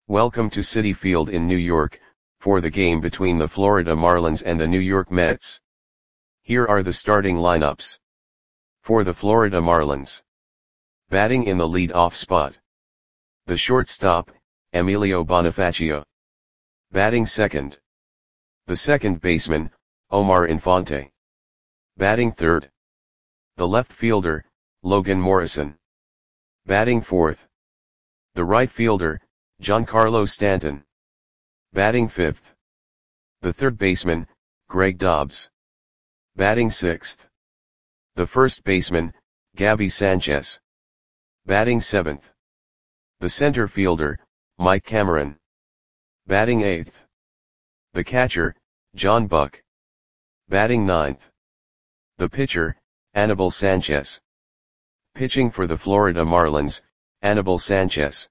Welcome to Citi Field in New York, for the game between the Florida Marlins and the New York Mets. Here are the starting lineups. For the Florida Marlins. Batting in the lead-off spot. The shortstop, Emilio Bonifacio. Batting second. The second baseman, Omar Infante. Batting third. The left fielder, Logan Morrison. Batting fourth. The right fielder, Giancarlo Stanton. Batting fifth. The third baseman, Greg Dobbs. Batting sixth. The first baseman, Gabby Sanchez. Batting seventh. The center fielder, Mike Cameron. Batting eighth. The catcher, John Buck. Batting ninth. The pitcher, Anibal Sanchez. Pitching for the Florida Marlins, Anibal Sanchez.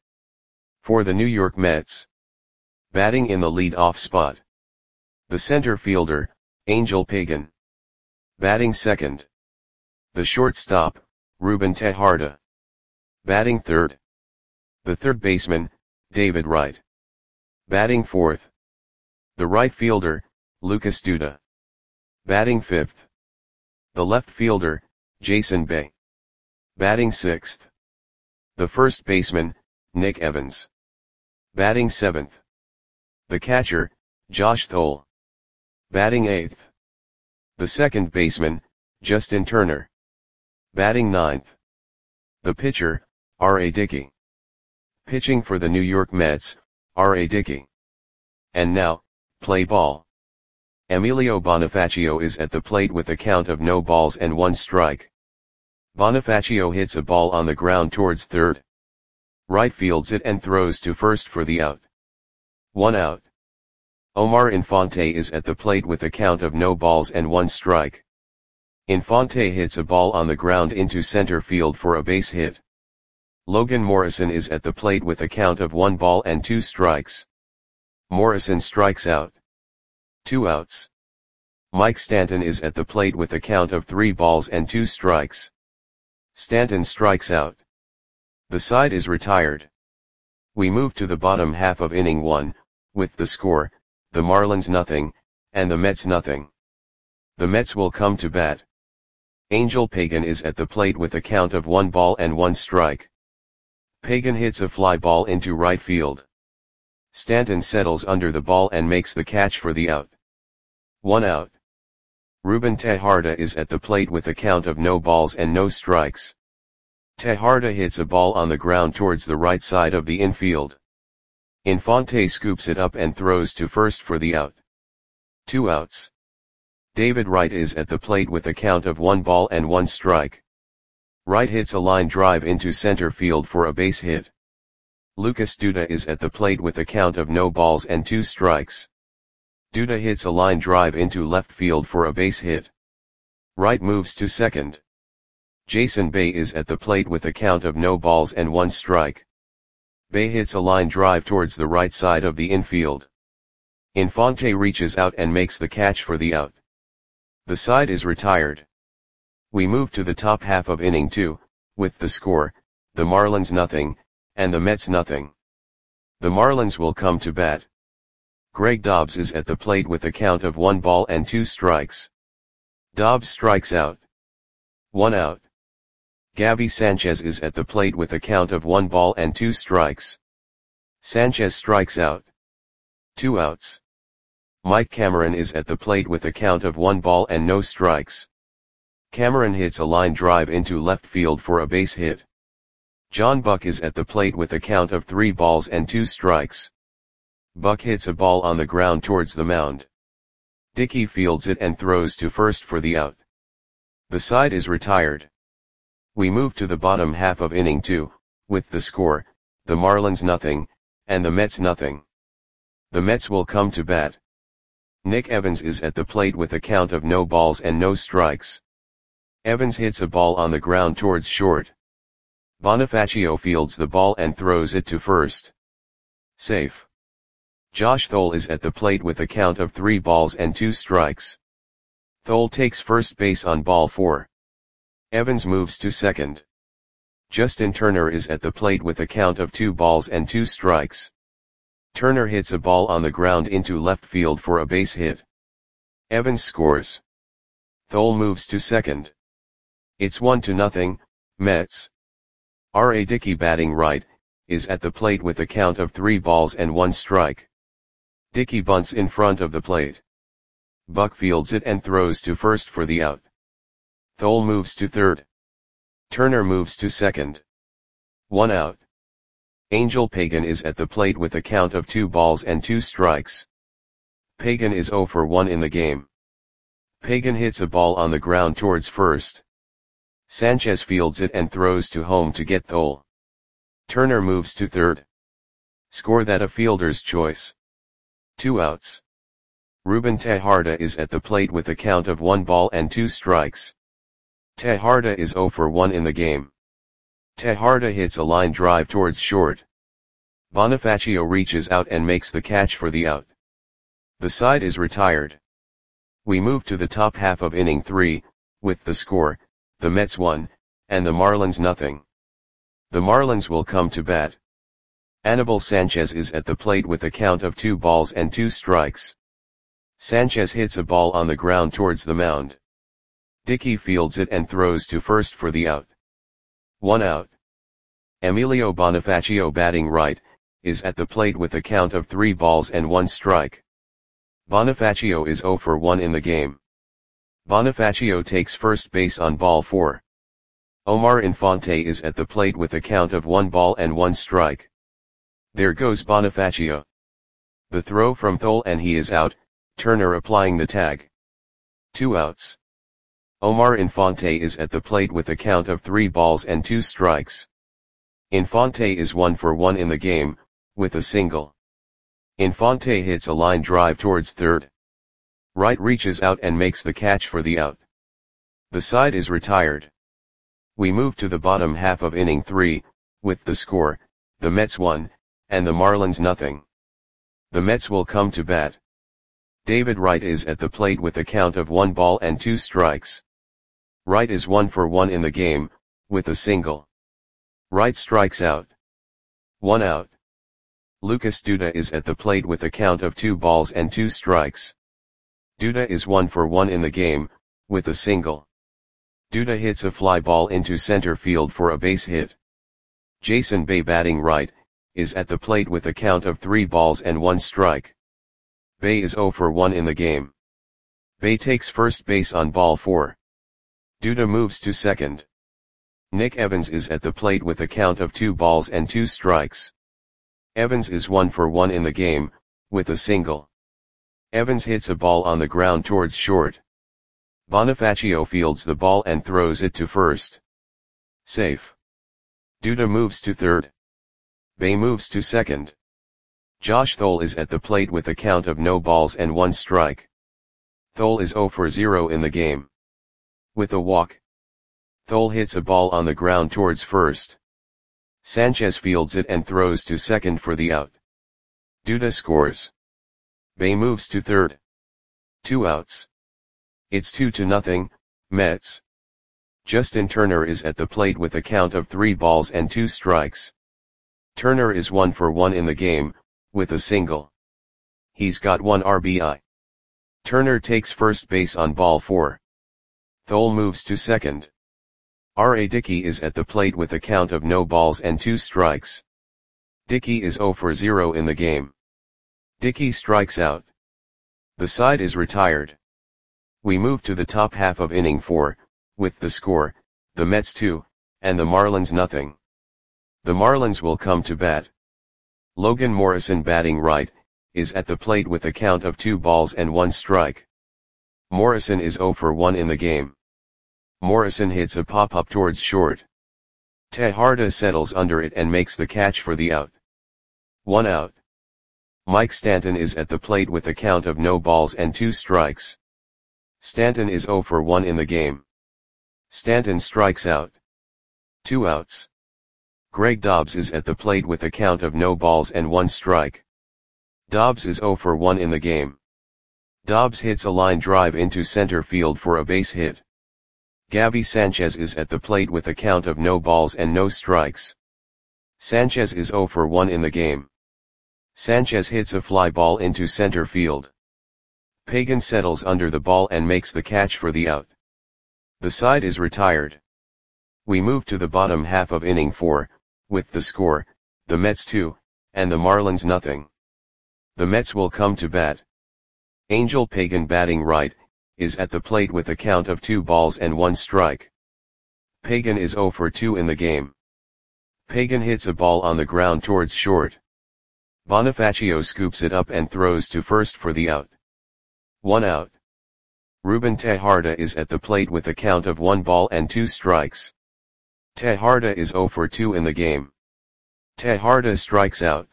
For the New York Mets. Batting in the lead-off spot. The center fielder, Angel Pagan. Batting second. The shortstop, Ruben Tejada. Batting third. The third baseman, David Wright. Batting fourth. The right fielder, Lucas Duda. Batting fifth. The left fielder, Jason Bay. Batting sixth. The first baseman, Nick Evans. Batting seventh. The catcher, Josh Thole. Batting eighth. The second baseman, Justin Turner. Batting ninth. The pitcher, R.A. Dickey. Pitching for the New York Mets, R.A. Dickey. And now, play ball. Emilio Bonifacio is at the plate with a count of no balls and one strike. Bonifacio hits a ball on the ground towards third. Right fields it and throws to first for the out. 1 out. Omar Infante is at the plate with a count of no balls and one strike. Infante hits a ball on the ground into center field for a base hit. Logan Morrison is at the plate with a count of 1 ball and 2 strikes. Morrison strikes out. 2 outs. Mike Stanton is at the plate with a count of 3 balls and 2 strikes. Stanton strikes out. The side is retired. We move to the bottom half of inning 1, with the score, the Marlins nothing, and the Mets nothing. The Mets will come to bat. Angel Pagan is at the plate with a count of 1 ball and 1 strike. Pagan hits a fly ball into right field. Stanton settles under the ball and makes the catch for the out. 1 out. Ruben Tejada is at the plate with a count of no balls and no strikes. Tejada hits a ball on the ground towards the right side of the infield. Infante scoops it up and throws to first for the out. 2 outs. David Wright is at the plate with a count of 1 ball and 1 strike. Wright hits a line drive into center field for a base hit. Lucas Duda is at the plate with a count of no balls and 2 strikes. Duda hits a line drive into left field for a base hit. Wright moves to second. Jason Bay is at the plate with a count of no balls and 1 strike. Bay hits a line drive towards the right side of the infield. Infante reaches out and makes the catch for the out. The side is retired. We move to the top half of inning 2, with the score, the Marlins nothing, and the Mets nothing. The Marlins will come to bat. Greg Dobbs is at the plate with a count of 1 ball and 2 strikes. Dobbs strikes out. 1 out. Gabby Sanchez is at the plate with a count of 1 ball and 2 strikes. Sanchez strikes out. 2 outs. Mike Cameron is at the plate with a count of 1 ball and no strikes. Cameron hits a line drive into left field for a base hit. John Buck is at the plate with a count of 3 balls and 2 strikes. Buck hits a ball on the ground towards the mound. Dickey fields it and throws to first for the out. The side is retired. We move to the bottom half of inning 2, with the score, the Marlins nothing, and the Mets nothing. The Mets will come to bat. Nick Evans is at the plate with a count of no balls and no strikes. Evans hits a ball on the ground towards short. Bonifacio fields the ball and throws it to first. Safe. Josh Thole is at the plate with a count of 3 balls and 2 strikes. Thole takes first base on ball 4. Evans moves to second. Justin Turner is at the plate with a count of 2 balls and 2 strikes. Turner hits a ball on the ground into left field for a base hit. Evans scores. Thole moves to second. It's 1-0, Mets. R.A. Dickey batting right, is at the plate with a count of 3 balls and 1 strike. Dickey bunts in front of the plate. Buck fields it and throws to first for the out. Thole moves to third. Turner moves to second. 1 out. Angel Pagan is at the plate with a count of 2 balls and 2 strikes. Pagan is 0 for 1 in the game. Pagan hits a ball on the ground towards first. Sanchez fields it and throws to home to get Thole. Turner moves to third. Score that a fielder's choice. 2 outs. Ruben Tejada is at the plate with a count of 1 ball and 2 strikes. Tejada is 0 for 1 in the game. Tejada hits a line drive towards short. Bonifacio reaches out and makes the catch for the out. The side is retired. We move to the top half of inning 3, with the score, the Mets 1, and the Marlins 0. The Marlins will come to bat. Anibal Sanchez is at the plate with a count of 2 balls and 2 strikes. Sanchez hits a ball on the ground towards the mound. Dickey fields it and throws to first for the out. 1 out. Emilio Bonifacio batting right, is at the plate with a count of 3 balls and 1 strike. Bonifacio is 0 for 1 in the game. Bonifacio takes first base on ball 4. Omar Infante is at the plate with a count of 1 ball and 1 strike. There goes Bonifacio. The throw from Thole and he is out, Turner applying the tag. 2 outs. Omar Infante is at the plate with a count of 3 balls and 2 strikes. Infante is 1 for 1 in the game, with a single. Infante hits a line drive towards third. Wright reaches out and makes the catch for the out. The side is retired. We move to the bottom half of inning 3, with the score, the Mets 1, and the Marlins 0. The Mets will come to bat. David Wright is at the plate with a count of 1 ball and 2 strikes. Wright is 1 for 1 in the game, with a single. Wright strikes out. 1 out. Lucas Duda is at the plate with a count of 2 balls and 2 strikes. Duda is 1 for 1 in the game, with a single. Duda hits a fly ball into center field for a base hit. Jason Bay batting right, is at the plate with a count of 3 balls and 1 strike. Bay is 0 for 1 in the game. Bay takes first base on ball 4. Duda moves to second. Nick Evans is at the plate with a count of 2 balls and 2 strikes. Evans is 1 for 1 in the game, with a single. Evans hits a ball on the ground towards short. Bonifacio fields the ball and throws it to first. Safe. Duda moves to third. Bay moves to second. Josh Thole is at the plate with a count of no balls and 1 strike. Thole is 0 for 0 in the game. With a walk. Thole hits a ball on the ground towards first. Sanchez fields it and throws to second for the out. Duda scores. Bay moves to third. 2 outs. It's 2-0, Mets. Justin Turner is at the plate with a count of 3 balls and 2 strikes. Turner is 1 for 1 in the game, with a single. He's got 1 RBI. Turner takes first base on ball 4. Thole moves to second. R.A. Dickey is at the plate with a count of no balls and 2 strikes. Dickey is 0 for 0 in the game. Dickey strikes out. The side is retired. We move to the top half of inning 4, with the score, the Mets 2, and the Marlins 0. The Marlins will come to bat. Logan Morrison batting right, is at the plate with a count of 2 balls and 1 strike. Morrison is 0 for 1 in the game. Morrison hits a pop-up towards short. Tejada settles under it and makes the catch for the out. 1 out. Mike Stanton is at the plate with a count of no balls and 2 strikes. Stanton is 0 for 1 in the game. Stanton strikes out. 2 outs. Greg Dobbs is at the plate with a count of no balls and 1 strike. Dobbs is 0 for 1 in the game. Dobbs hits a line drive into center field for a base hit. Gabby Sanchez is at the plate with a count of no balls and no strikes. Sanchez is 0 for 1 in the game. Sanchez hits a fly ball into center field. Pagan settles under the ball and makes the catch for the out. The side is retired. We move to the bottom half of inning 4, with the score, the Mets 2, and the Marlins nothing. The Mets will come to bat. Angel Pagan, batting right, is at the plate with a count of 2 balls and 1 strike. Pagan is 0 for 2 in the game. Pagan hits a ball on the ground towards short. Bonifacio scoops it up and throws to first for the out. 1 out. Ruben Tejada is at the plate with a count of 1 ball and 2 strikes. Tejada is 0 for 2 in the game. Tejada strikes out.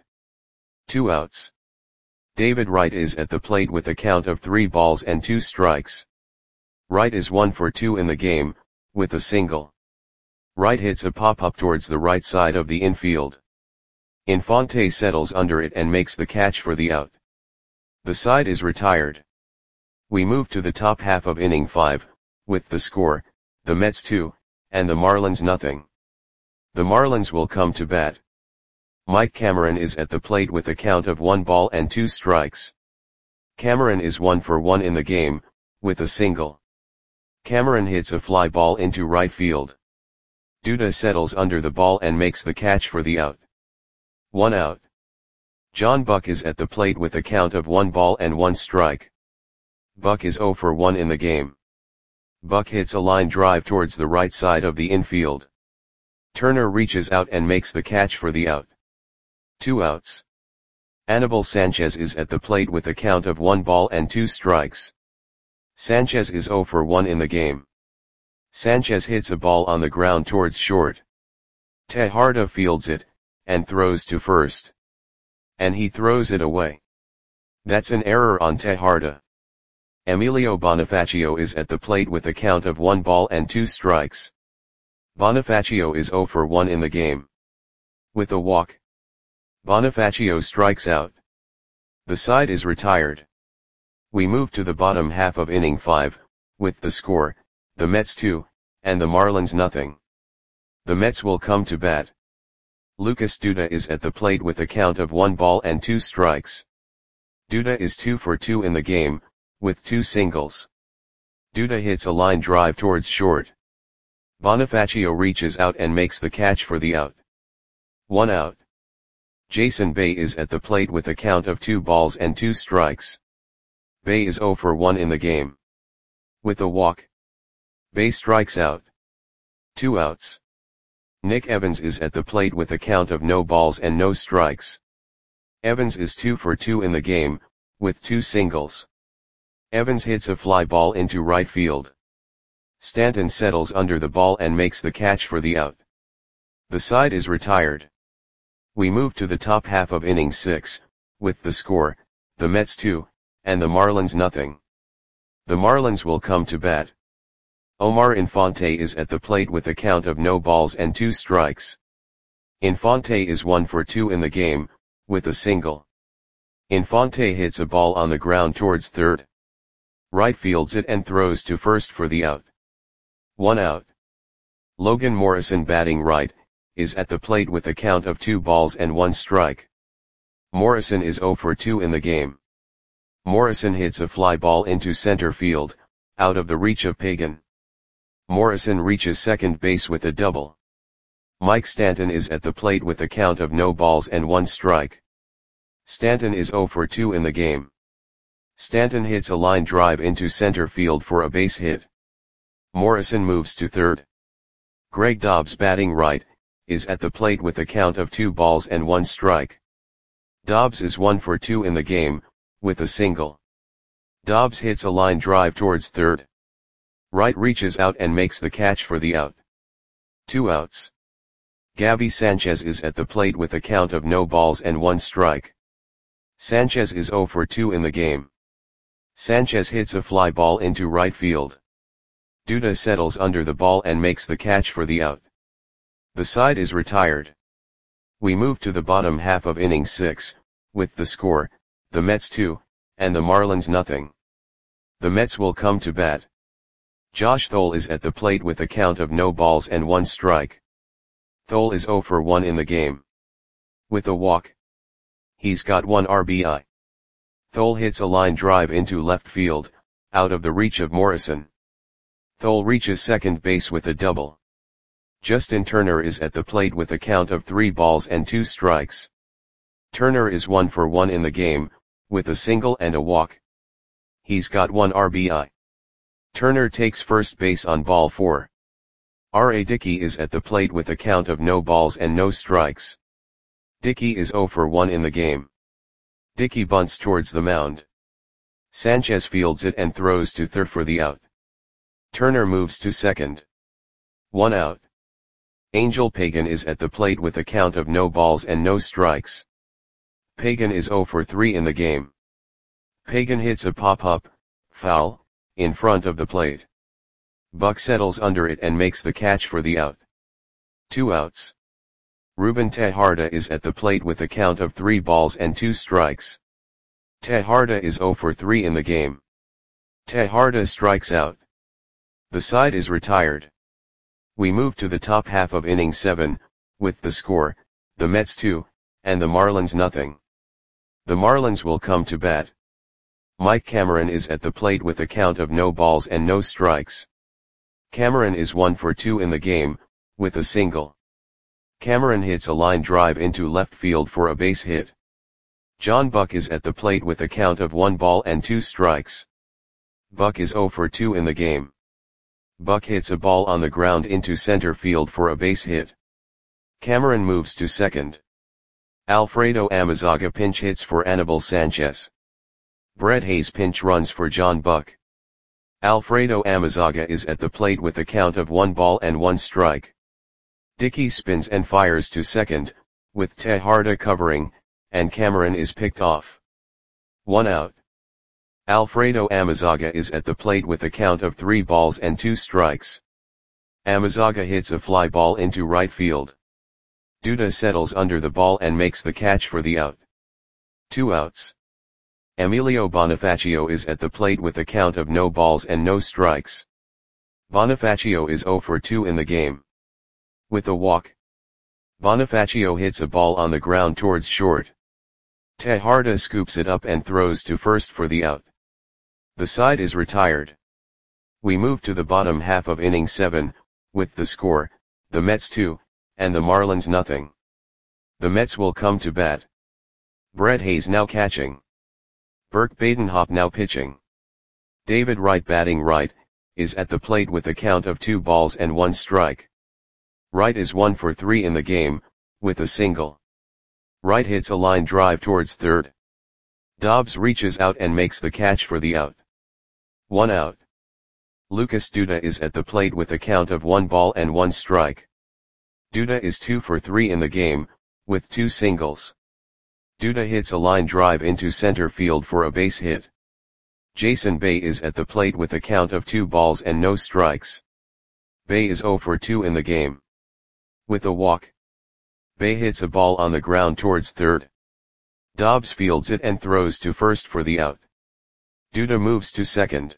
2 outs. David Wright is at the plate with a count of 3 balls and 2 strikes. Wright is 1 for 2 in the game, with a single. Wright hits a pop-up towards the right side of the infield. Infante settles under it and makes the catch for the out. The side is retired. We move to the top half of inning 5, with the score, the Mets 2, and the Marlins nothing. The Marlins will come to bat. Mike Cameron is at the plate with a count of 1 ball and 2 strikes. Cameron is 1 for 1 in the game, with a single. Cameron hits a fly ball into right field. Duda settles under the ball and makes the catch for the out. 1 out. John Buck is at the plate with a count of 1 ball and 1 strike. Buck is 0 for 1 in the game. Buck hits a line drive towards the right side of the infield. Turner reaches out and makes the catch for the out. 2 outs. Anibal Sanchez is at the plate with a count of 1 ball and 2 strikes. Sanchez is 0 for 1 in the game. Sanchez hits a ball on the ground towards short. Tejada fields it, and throws to first. And he throws it away. That's an error on Tejada. Emilio Bonifacio is at the plate with a count of 1 ball and 2 strikes. Bonifacio is 0 for 1 in the game. With a walk, Bonifacio strikes out. The side is retired. We move to the bottom half of inning 5, with the score, the Mets 2, and the Marlins nothing. The Mets will come to bat. Lucas Duda is at the plate with a count of 1 ball and 2 strikes. Duda is 2 for 2 in the game, with 2 singles. Duda hits a line drive towards short. Bonifacio reaches out and makes the catch for the out. 1 out. Jason Bay is at the plate with a count of 2 balls and 2 strikes. Bay is 0 for 1 in the game. With a walk, Bay strikes out. 2 outs. Nick Evans is at the plate with a count of no balls and no strikes. Evans is 2 for 2 in the game, with 2 singles. Evans hits a fly ball into right field. Stanton settles under the ball and makes the catch for the out. The side is retired. We move to the top half of inning 6, with the score, the Mets 2, and the Marlins nothing. The Marlins will come to bat. Omar Infante is at the plate with a count of no balls and 2 strikes. Infante is 1 for 2 in the game, with a single. Infante hits a ball on the ground towards third. Right fields it and throws to first for the out. 1 out. Logan Morrison, batting right, is at the plate with a count of 2 balls and 1 strike. Morrison is 0 for 2 in the game. Morrison hits a fly ball into center field, out of the reach of Pagan. Morrison reaches second base with a double. Mike Stanton is at the plate with a count of no balls and 1 strike. Stanton is 0 for 2 in the game. Stanton hits a line drive into center field for a base hit. Morrison moves to third. Greg Dobbs, batting right, is at the plate with a count of 2 balls and 1 strike. Dobbs is 1 for 2 in the game, with a single. Dobbs hits a line drive towards third. Wright reaches out and makes the catch for the out. 2 outs. Gabby Sanchez is at the plate with a count of no balls and 1 strike. Sanchez is 0 for 2 in the game. Sanchez hits a fly ball into right field. Duda settles under the ball and makes the catch for the out. The side is retired. We move to the bottom half of inning 6, with the score, the Mets 2, and the Marlins nothing. The Mets will come to bat. Josh Thole is at the plate with a count of no balls and 1 strike. Thole is 0 for 1 in the game. With a walk, He's got 1 RBI. Thole hits a line drive into left field, out of the reach of Morrison. Thole reaches second base with a double. Justin Turner is at the plate with a count of 3 balls and 2 strikes. Turner is 1 for 1 in the game, with a single and a walk. He's got 1 RBI. Turner takes first base on ball 4. R.A. Dickey is at the plate with a count of no balls and no strikes. Dickey is 0 for 1 in the game. Dickey bunts towards the mound. Sanchez fields it and throws to third for the out. Turner moves to second. 1 out. Angel Pagan is at the plate with a count of no balls and no strikes. Pagan is 0 for 3 in the game. Pagan hits a pop-up, foul, in front of the plate. Buck settles under it and makes the catch for the out. 2 outs. Ruben Tejada is at the plate with a count of 3 balls and 2 strikes. Tejada is 0 for 3 in the game. Tejada strikes out. The side is retired. We move to the top half of inning 7, with the score, the Mets 2, and the Marlins nothing. The Marlins will come to bat. Mike Cameron is at the plate with a count of no balls and no strikes. Cameron is 1 for 2 in the game, with a single. Cameron hits a line drive into left field for a base hit. John Buck is at the plate with a count of 1 ball and 2 strikes. Buck is 0 for 2 in the game. Buck hits a ball on the ground into center field for a base hit. Cameron moves to second. Alfredo Amezaga pinch hits for Anibal Sanchez. Brett Hayes pinch runs for John Buck. Alfredo Amezaga is at the plate with a count of 1 ball and 1 strike. Dickey spins and fires to second, with Tejada covering, and Cameron is picked off. 1 out. Alfredo Amezaga is at the plate with a count of 3 balls and 2 strikes. Amezaga hits a fly ball into right field. Duda settles under the ball and makes the catch for the out. 2 outs. Emilio Bonifacio is at the plate with a count of no balls and no strikes. Bonifacio is 0 for 2 in the game. With a walk. Bonifacio hits a ball on the ground towards short. Tejada scoops it up and throws to first for the out. The side is retired. We move to the bottom half of inning 7, with the score, the Mets 2, and the Marlins nothing. The Mets will come to bat. Brett Hayes now catching. Burke Badenhop now pitching. David Wright batting right, is at the plate with a count of 2 balls and 1 strike. Wright is 1 for 3 in the game, with a single. Wright hits a line drive towards third. Dobbs reaches out and makes the catch for the out. 1 out. Lucas Duda is at the plate with a count of 1 ball and 1 strike. Duda is 2 for 3 in the game, with 2 singles. Duda hits a line drive into center field for a base hit. Jason Bay is at the plate with a count of 2 balls and no strikes. Bay is 0 for 2 in the game. With a walk. Bay hits a ball on the ground towards third. Dobbs fields it and throws to first for the out. Duda moves to second.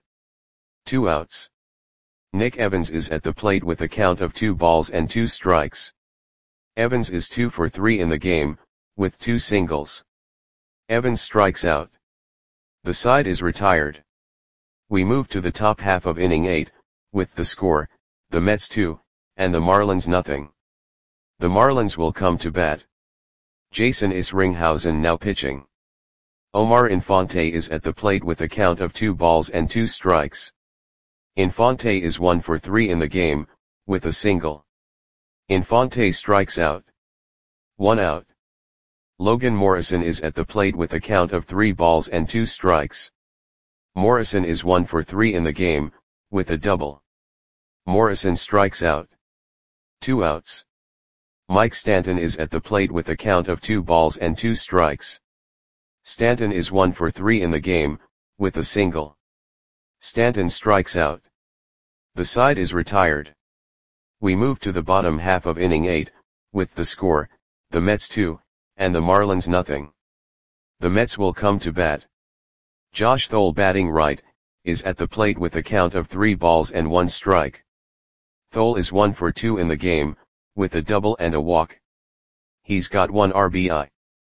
2 outs. Nick Evans is at the plate with a count of 2 balls and 2 strikes. Evans is 2 for 3 in the game, with 2 singles. Evans strikes out. The side is retired. We move to the top half of inning 8, with the score, the Mets 2, and the Marlins nothing. The Marlins will come to bat. Jason Isringhausen now pitching. Omar Infante is at the plate with a count of 2 balls and 2 strikes. Infante is 1 for 3 in the game, with a single. Infante strikes out. 1 out. Logan Morrison is at the plate with a count of 3 balls and 2 strikes. Morrison is 1 for 3 in the game, with a double. Morrison strikes out. 2 outs. Mike Stanton is at the plate with a count of 2 balls and 2 strikes. Stanton is 1 for 3 in the game, with a single. Stanton strikes out. The side is retired. We move to the bottom half of inning 8, with the score, the Mets 2, and the Marlins nothing. The Mets will come to bat. Josh Thole batting right, is at the plate with a count of 3 balls and 1 strike. Thole is 1 for 2 in the game, with a double and a walk. He's got 1 RBI.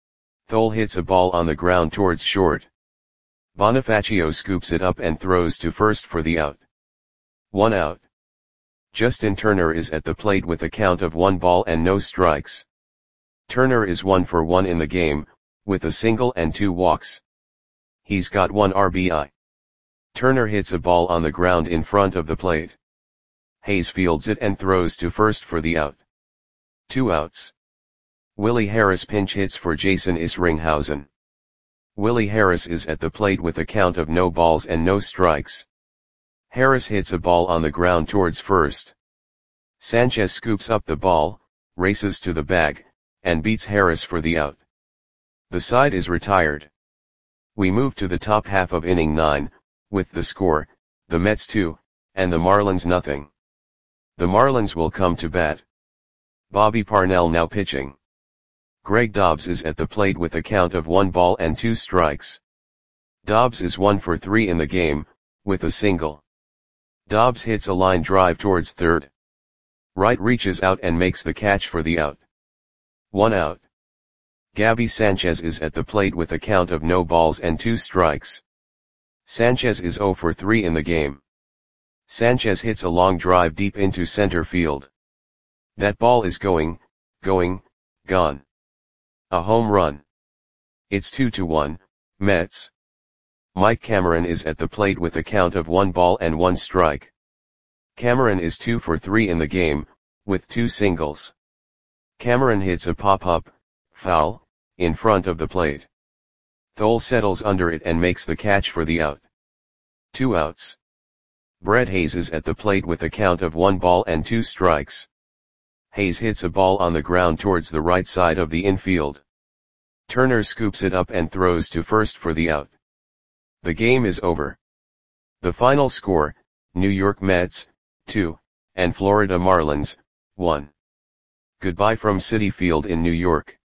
Thole hits a ball on the ground towards short. Bonifacio scoops it up and throws to first for the out. 1 out. Justin Turner is at the plate with a count of 1 ball and no strikes. Turner is 1 for 1 in the game, with a single and 2 walks. He's got 1 RBI. Turner hits a ball on the ground in front of the plate. Hayes fields it and throws to first for the out. 2 outs. Willie Harris pinch hits for Jason Isringhausen. Willie Harris is at the plate with a count of no balls and no strikes. Harris hits a ball on the ground towards first. Sanchez scoops up the ball, races to the bag, and beats Harris for the out. The side is retired. We move to the top half of inning 9, with the score, the Mets 2, and the Marlins nothing. The Marlins will come to bat. Bobby Parnell now pitching. Greg Dobbs is at the plate with a count of 1 ball and 2 strikes. Dobbs is 1 for 3 in the game, with a single. Dobbs hits a line drive towards third. Wright reaches out and makes the catch for the out. 1 out. Gabby Sanchez is at the plate with a count of no balls and 2 strikes. Sanchez is 0 for 3 in the game. Sanchez hits a long drive deep into center field. That ball is gone. A home run. It's 2-1, Mets. Mike Cameron is at the plate with a count of 1 ball and 1 strike. Cameron is 2 for 3 in the game, with 2 singles. Cameron hits a pop-up, foul, in front of the plate. Thole settles under it and makes the catch for the out. 2 outs. Brett Hayes is at the plate with a count of 1 ball and 2 strikes. Hayes hits a ball on the ground towards the right side of the infield. Turner scoops it up and throws to first for the out. The game is over. The final score, New York Mets, 2, and Florida Marlins, 1. Goodbye from Citi Field in New York.